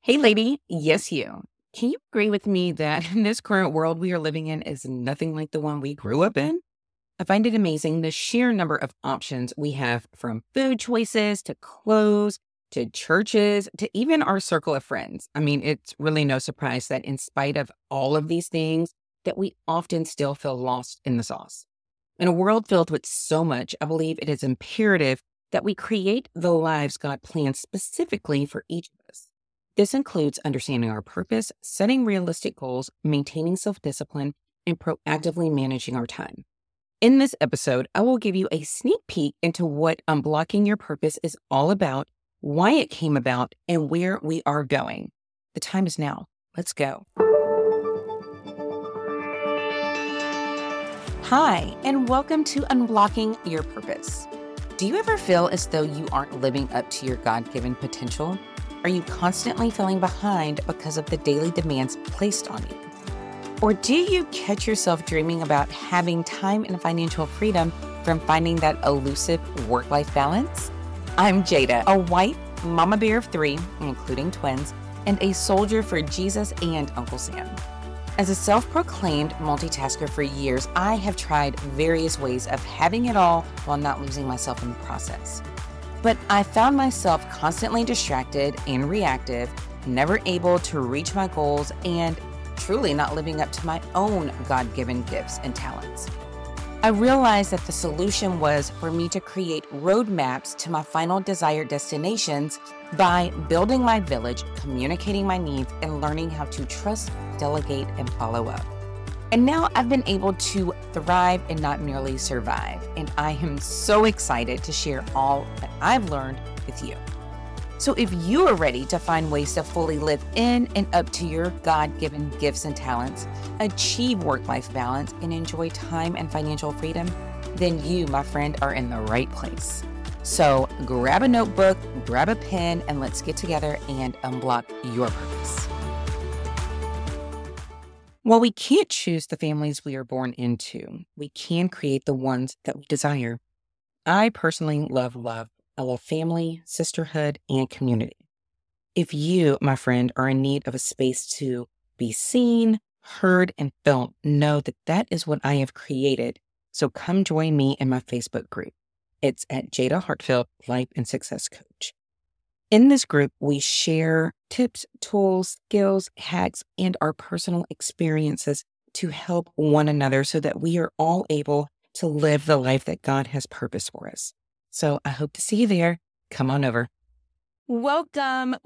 Hey, lady. Yes, you. Can you agree with me that this current world we are living in is nothing like the one we grew up in? I find it amazing the sheer number of options we have from food choices to clothes to churches to even our circle of friends. I mean, it's really no surprise that in spite of all of these things, that we often still feel lost in the sauce. In a world filled with so much, I believe it is imperative that we create the lives God plans specifically for each of us. This includes understanding our purpose, setting realistic goals, maintaining self discipline, and proactively managing our time. In this episode, I will give you a sneak peek into what unblocking your purpose is all about, why it came about, and where we are going. The time is now. Let's go. Hi, and welcome to Unblocking Your Purpose. Do you ever feel as though you aren't living up to your God given potential? Are you constantly feeling behind because of the daily demands placed on you? Or do you catch yourself dreaming about having time and financial freedom from finding that elusive work-life balance? I'm Jada, a wife, mama bear of 3, including twins, and a soldier for Jesus and Uncle Sam. As a self-proclaimed multitasker for years, I have tried various ways of having it all while not losing myself in the process. But I found myself constantly distracted and reactive, never able to reach my goals, and truly not living up to my own God-given gifts and talents. I realized that the solution was for me to create roadmaps to my final desired destinations by building my village, communicating my needs, and learning how to trust, delegate, and follow up. And now I've been able to thrive and not merely survive. And I am so excited to share all that I've learned with you. So if you are ready to find ways to fully live in and up to your God-given gifts and talents, achieve work-life balance, and enjoy time and financial freedom, then you, my friend, are in the right place. So grab a notebook, grab a pen, and let's get together and unblock your purpose. While we can't choose the families we are born into, we can create the ones that we desire. I personally love love. I love family, sisterhood, and community. If you, my friend, are in need of a space to be seen, heard, and felt, know that that is what I have created. So come join me in my Facebook group. It's at Jada Hartfield, Life and Success Coach. In this group, we share tips, tools, skills, hacks, and our personal experiences to help one another so that we are all able to live the life that God has purposed for us. So I hope to see you there. Come on over. Welcome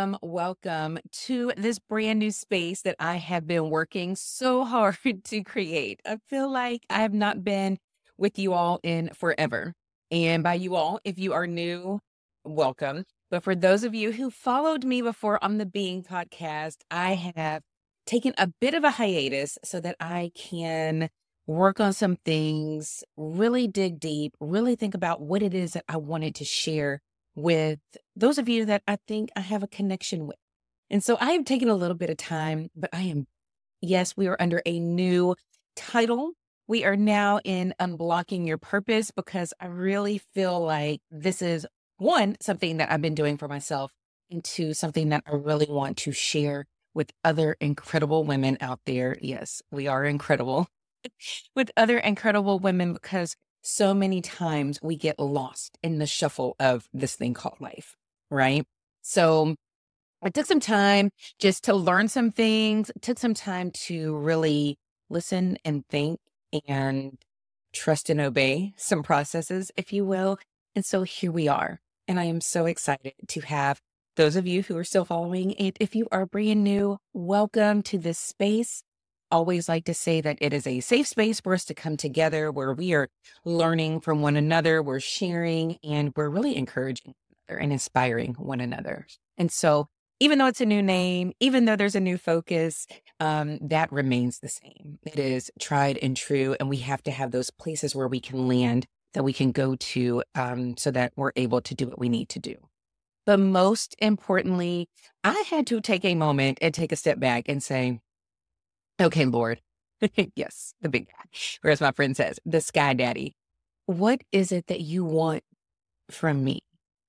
to this brand new space that I have been working so hard to create. I feel like I have not been with you all in forever. And by you all, if you are new, welcome. But for those of you who followed me before on the Being podcast, I have taken a bit of a hiatus so that I can work on some things, really dig deep, really think about what it is that I wanted to share with those of you that I think I have a connection with. And so I have taken a little bit of time, but yes, we are under a new title. We are now in Unblocking Your Purpose because I really feel like this is something that I've been doing for myself, and two, something that I really want to share with other incredible women out there. Yes, we are incredible. With other incredible women, because so many times we get lost in the shuffle of this thing called life, right? So I took some time just to learn some things, took some time to really listen and think and trust and obey some processes, if you will. And so here we are. And I am so excited to have those of you who are still following it. If you are brand new, welcome to this space. Always like to say that it is a safe space for us to come together where we are learning from one another, we're sharing, and we're really encouraging one another and inspiring one another. And so even though it's a new name, even though there's a new focus, that remains the same. It is tried and true, and we have to have those places where we can land, that we can go to, so that we're able to do what we need to do. But most importantly, I had to take a moment and take a step back and say, okay, Lord, yes, the big guy, or as my friend says, the sky daddy, what is it that you want from me?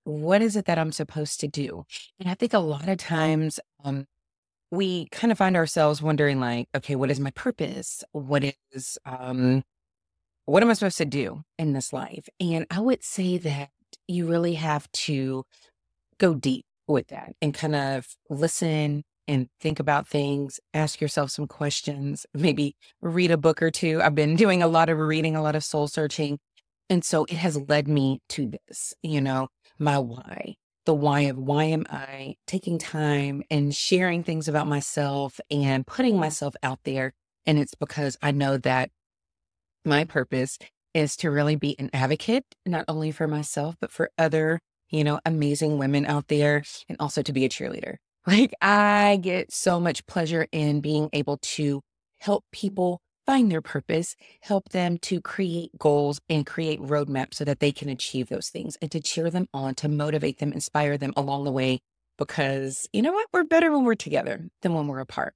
what is it that I'm supposed to do? And I think a lot of times, we kind of find ourselves wondering like, okay, what is my purpose? What am I supposed to do in this life? And I would say that you really have to go deep with that and kind of listen and think about things, ask yourself some questions, maybe read a book or two. I've been doing a lot of reading, a lot of soul searching. And so it has led me to this, my why, the why of why am I taking time and sharing things about myself and putting myself out there. And it's because I know that my purpose is to really be an advocate, not only for myself, but for other, amazing women out there, and also to be a cheerleader. Like, I get so much pleasure in being able to help people find their purpose, help them to create goals and create roadmaps so that they can achieve those things, and to cheer them on, to motivate them, inspire them along the way. Because you know what? We're better when we're together than when we're apart.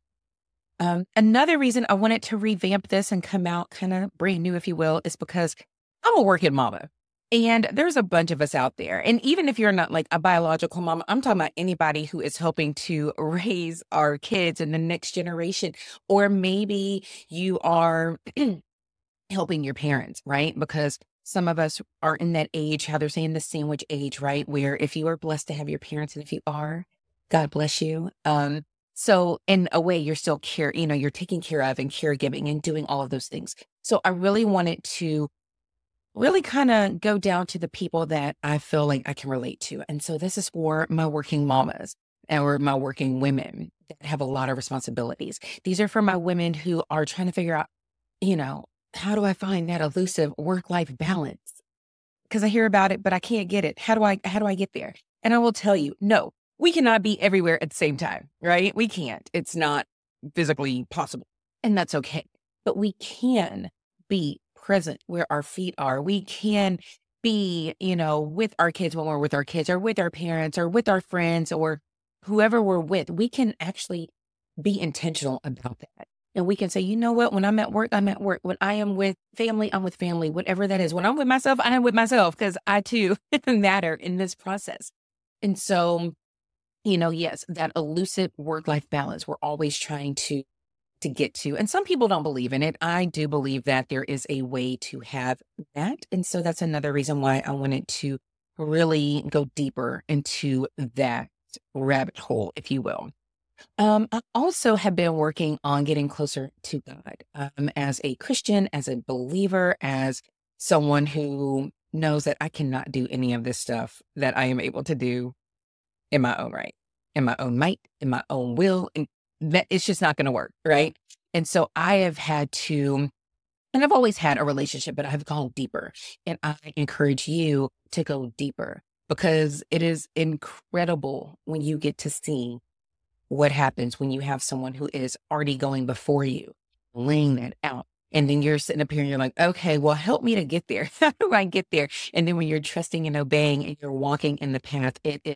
Another reason I wanted to revamp this and come out kind of brand new, if you will, is because I'm a working mama. And there's a bunch of us out there. And even if you're not like a biological mama, I'm talking about anybody who is helping to raise our kids in the next generation. Or maybe you are helping your parents, right? Because some of us are in that age, how they're saying the sandwich age, right? Where if you are blessed to have your parents, and if you are, God bless you. So in a way, you're still you're taking care of and caregiving and doing all of those things. So I really wanted to really kind of go down to the people that I feel like I can relate to. And so this is for my working mamas or my working women that have a lot of responsibilities. These are for my women who are trying to figure out, you know, how do I find that elusive work-life balance? Because I hear about it, but I can't get it. How do I get there? And I will tell you, no, we cannot be everywhere at the same time, right? We can't. It's not physically possible. And that's okay. But we can be present where our feet are. We can be, with our kids when we're with our kids, or with our parents, or with our friends, or whoever we're with. We can actually be intentional about that. And we can say, you know what, when I'm at work, I'm at work. When I am with family, I'm with family, whatever that is. When I'm with myself, I am with myself, because I too matter in this process. And so, yes, that elusive work-life balance we're always trying to get to. And some people don't believe in it. I do believe that there is a way to have that. And so that's another reason why I wanted to really go deeper into that rabbit hole, if you will. I also have been working on getting closer to God, as a Christian, as a believer, as someone who knows that I cannot do any of this stuff that I am able to do in my own right, in my own might, in my own will, and that it's just not going to work, right? And so I have had to, and I've always had a relationship, but I've gone deeper, and I encourage you to go deeper, because it is incredible when you get to see what happens when you have someone who is already going before you, laying that out. And then you're sitting up here and you're like, okay, well, help me to get there. How do I get there? And then when you're trusting and obeying and you're walking in the path,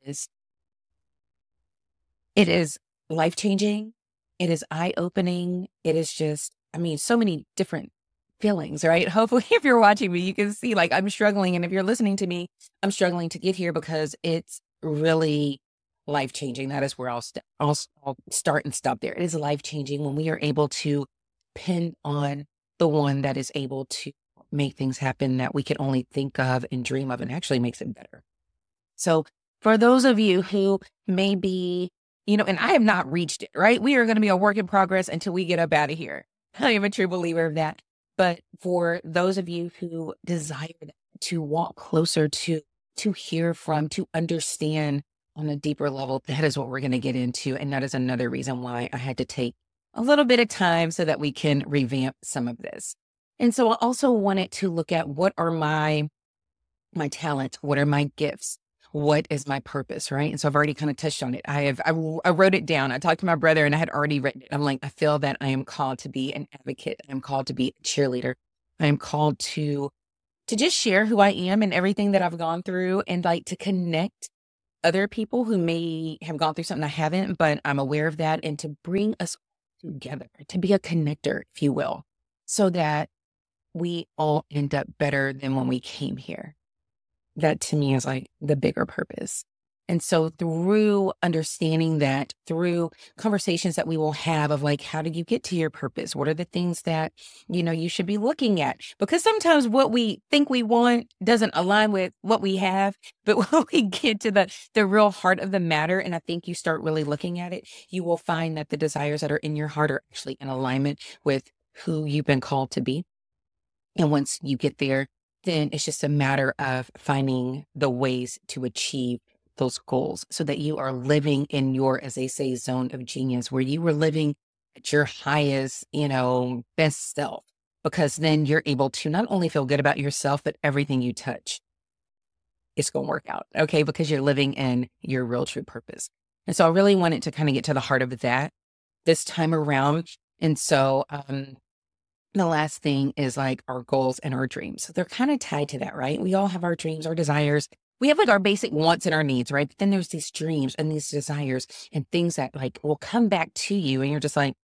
it is life-changing. It is eye-opening. It is just, so many different feelings, right? Hopefully, if you're watching me, you can see like I'm struggling. And if you're listening to me, I'm struggling to get here, because it's really life-changing. That is where I'll start and stop there. It is life-changing when we are able to pin on the one that is able to make things happen that we can only think of and dream of, and actually makes it better. So for those of you who may be, and I have not reached it, right? We are going to be a work in progress until we get up out of here. I am a true believer of that. But for those of you who desire to walk closer to hear from, to understand on a deeper level, that is what we're going to get into. And that is another reason why I had to take a little bit of time so that we can revamp some of this. And so I also wanted to look at what are my talents, what are my gifts, what is my purpose, right? And so I've already kind of touched on it. I wrote it down. I talked to my brother and I had already written it. I'm like, I feel that I am called to be an advocate. I am called to be a cheerleader. I am called to just share who I am and everything that I've gone through, and like to connect other people who may have gone through something I haven't, but I'm aware of that, and to bring us together, to be a connector, if you will, so that we all end up better than when we came here. That to me is like the bigger purpose. And so through understanding that, through conversations that we will have of like, how do you get to your purpose? What are the things that, you should be looking at? Because sometimes what we think we want doesn't align with what we have. But when we get to the real heart of the matter, and I think you start really looking at it, you will find that the desires that are in your heart are actually in alignment with who you've been called to be. And once you get there, then it's just a matter of finding the ways to achieve those goals so that you are living in your, as they say, zone of genius, where you were living at your highest, best self. Because then you're able to not only feel good about yourself, but everything you touch, it's going to work out. Okay. Because you're living in your real true purpose. And so I really wanted to kind of get to the heart of that this time around. And so, the last thing is like our goals and our dreams. So they're kind of tied to that, right? We all have our dreams, our desires. We have like our basic wants and our needs, right? But then there's these dreams and these desires and things that like will come back to you. And you're just like,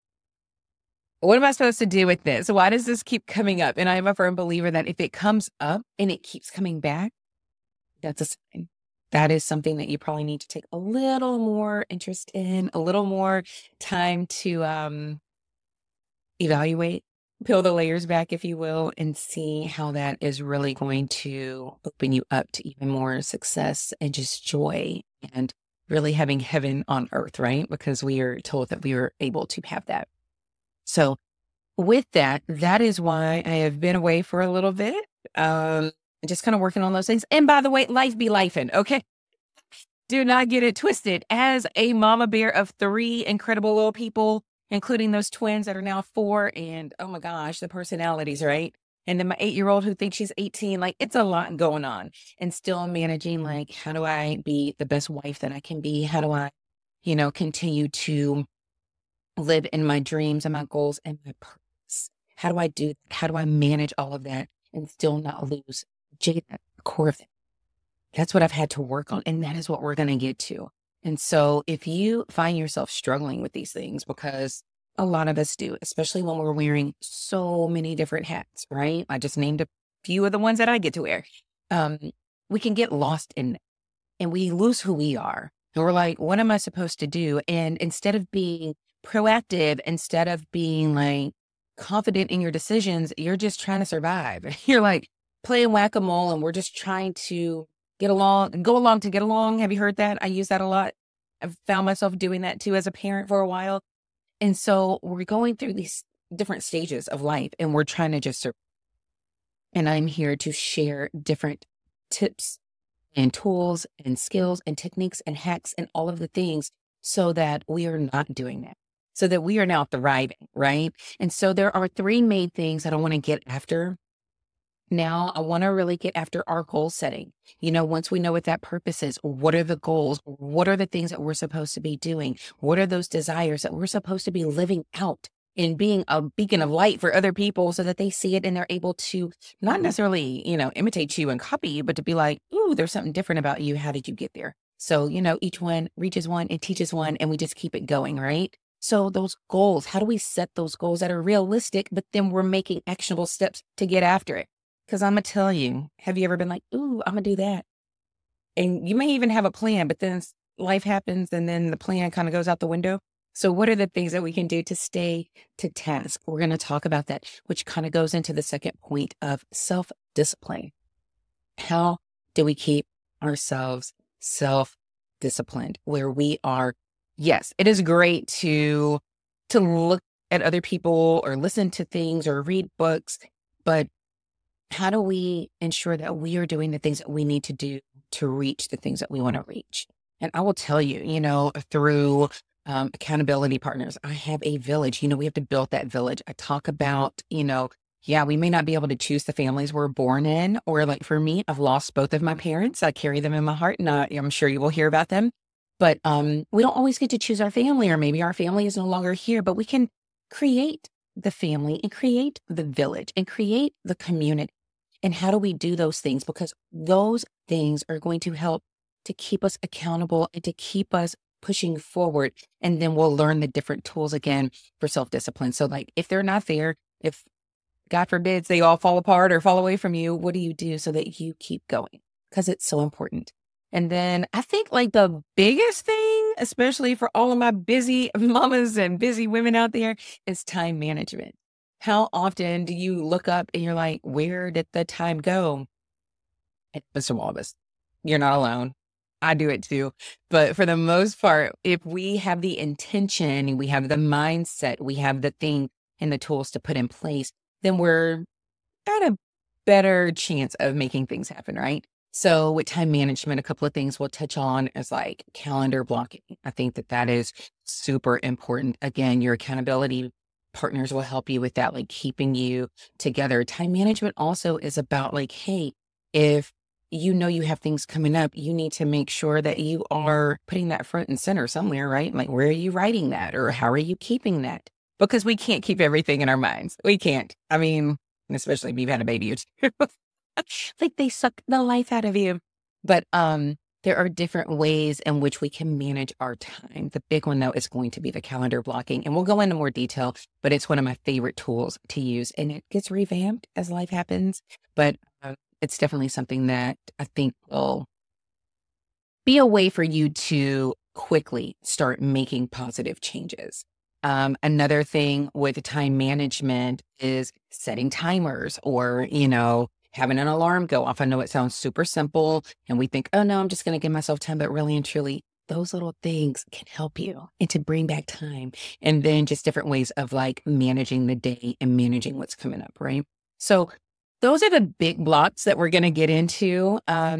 what am I supposed to do with this? Why does this keep coming up? And I'm a firm believer that if it comes up and it keeps coming back, that's a sign. That is something that you probably need to take a little more interest in, a little more time to evaluate, peel the layers back, if you will, and see how that is really going to open you up to even more success and just joy and really having heaven on earth, right? Because we are told that we are able to have that. So with that, that is why I have been away for a little bit, just kind of working on those things. And by the way, life be lifing, okay? Do not get it twisted. As a mama bear of 3 incredible little people, including those twins that are now 4, and oh my gosh, the personalities, right? And then my 8-year-old who thinks she's 18, like it's a lot going on, and still managing like, how do I be the best wife that I can be? How do I, continue to live in my dreams and my goals and my purpose? How do I manage all of that and still not lose Jada at the core of it? That's what I've had to work on. And that is what we're going to get to. And so if you find yourself struggling with these things, because a lot of us do, especially when we're wearing so many different hats, right? I just named a few of the ones that I get to wear. We can get lost in it and we lose who we are. And we're like, what am I supposed to do? And instead of being proactive, instead of being like confident in your decisions, you're just trying to survive. You're like playing whack-a-mole and we're just trying to get along and go along to get along. Have you heard that? I use that a lot. I've found myself doing that too as a parent for a while. And so we're going through these different stages of life and we're trying to just survive. And I'm here to share different tips and tools and skills and techniques and hacks and all of the things so that we are not doing that, so that we are now thriving, right? And so there are 3 main things that I want to get after. Now, I want to really get after our goal setting. Once we know what that purpose is, what are the goals? What are the things that we're supposed to be doing? What are those desires that we're supposed to be living out and being a beacon of light for other people so that they see it and they're able to not necessarily, imitate you and copy you, but to be like, ooh, there's something different about you. How did you get there? So, each one reaches one and teaches one, and we just keep it going, right? So those goals, how do we set those goals that are realistic, but then we're making actionable steps to get after it? Because I'm going to tell you, have you ever been like, ooh, I'm going to do that? And you may even have a plan, but then life happens and then the plan kind of goes out the window. So what are the things that we can do to stay to task? We're going to talk about that, which kind of goes into the second point of self-discipline. How do we keep ourselves self-disciplined where we are? Yes, it is great to look at other people or listen to things or read books, but how do we ensure that we are doing the things that we need to do to reach the things that we want to reach? And I will tell you, through accountability partners, I have a village. We have to build that village. I talk about, yeah, we may not be able to choose the families we're born in, or like for me, I've lost both of my parents. I carry them in my heart, and I'm sure you will hear about them. But we don't always get to choose our family, or maybe our family is no longer here, but we can create the family and create the village and create the community. And how do we do those things? Because those things are going to help to keep us accountable and to keep us pushing forward. And then we'll learn the different tools again for self-discipline. So like if they're not there, if God forbids they all fall apart or fall away from you, what do you do so that you keep going? because it's so important. And then I think like the biggest thing, especially for all of my busy mamas and busy women out there, is time management. How often do you look up and you're like, where did the time go? It happens to all of us. You're not alone. I do it too. But for the most part, if we have the intention, we have the mindset, we have the thing and the tools to put in place, then we're got a better chance of making things happen, right? So with time management, a couple of things we'll touch on is like calendar blocking. I think that that is super important. Again, your accountability partners will help you with that, like keeping you together. Time management also is about like, hey, if you know you have things coming up, you need to make sure that you are putting that front and center somewhere, right? Like, where are you writing that or how are you keeping that? Because we can't keep everything in our minds. We can't. I mean, especially if you've had a baby or two. Like they suck the life out of you. But there are different ways in which we can manage our time. The big one, though, is going to be the calendar blocking. And we'll go into more detail, but it's one of my favorite tools to use. And it gets revamped as life happens. But it's definitely something that I think will be a way for you to quickly start making positive changes. Another thing with time management is setting timers or, having an alarm go off. I know it sounds super simple and we think, oh no, I'm just going to give myself time. But really and truly, those little things can help you and to bring back time. And then just different ways of like managing the day and managing what's coming up, right? So those are the big blocks that we're going to get into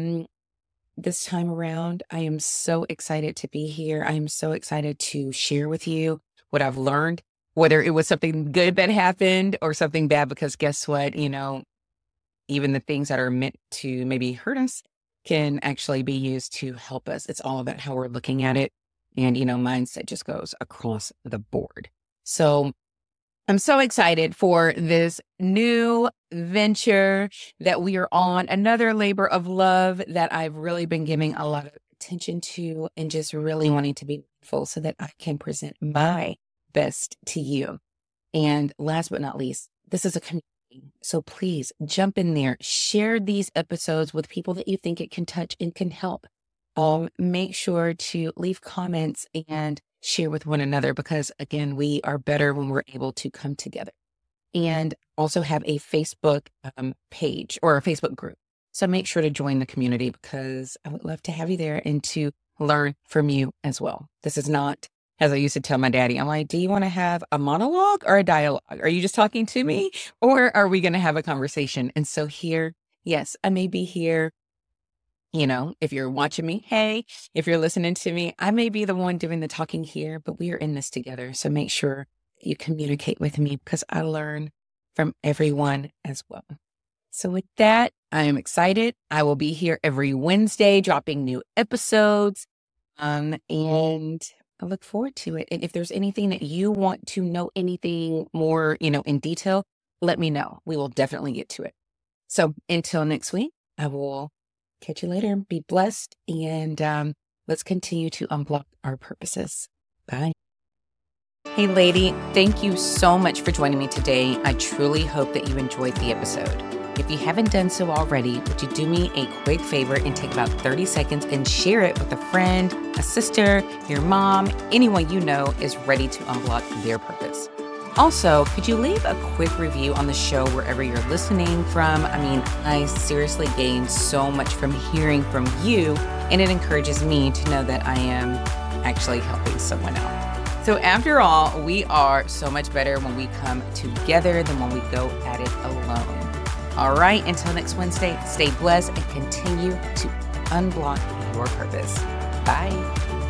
this time around. I am so excited to be here. I am so excited to share with you what I've learned, whether it was something good that happened or something bad, because guess what, even the things that are meant to maybe hurt us can actually be used to help us. It's all about how we're looking at it. And, mindset just goes across the board. So I'm so excited for this new venture that we are on, another labor of love that I've really been giving a lot of attention to and just really wanting to be full so that I can present my best to you. And last but not least, this is a community. So please jump in there, share these episodes with people that you think it can touch and can help. Make sure to leave comments and share with one another because, again, we are better when we're able to come together. And also have a Facebook page or a Facebook group. So make sure to join the community because I would love to have you there and to learn from you as well. This is not, as I used to tell my daddy, I'm like, do you want to have a monologue or a dialogue? Are you just talking to me or are we going to have a conversation? And so here, yes, I may be here. If you're watching me, hey, if you're listening to me, I may be the one doing the talking here, but we are in this together. So make sure you communicate with me because I learn from everyone as well. So with that, I am excited. I will be here every Wednesday dropping new episodes. And I look forward to it. And if there's anything that you want to know anything more, in detail, let me know. We will definitely get to it. So until next week, I will catch you later. Be blessed. And let's continue to unblock our purposes. Bye. Hey, lady, thank you so much for joining me today. I truly hope that you enjoyed the episode. If you haven't done so already, would you do me a quick favor and take about 30 seconds and share it with a friend, a sister, your mom, anyone you know is ready to unblock their purpose. Also, could you leave a quick review on the show wherever you're listening from? I seriously gain so much from hearing from you, and it encourages me to know that I am actually helping someone out. So after all, we are so much better when we come together than when we go at it alone. All right, until next Wednesday, stay blessed and continue to unblock your purpose. Bye.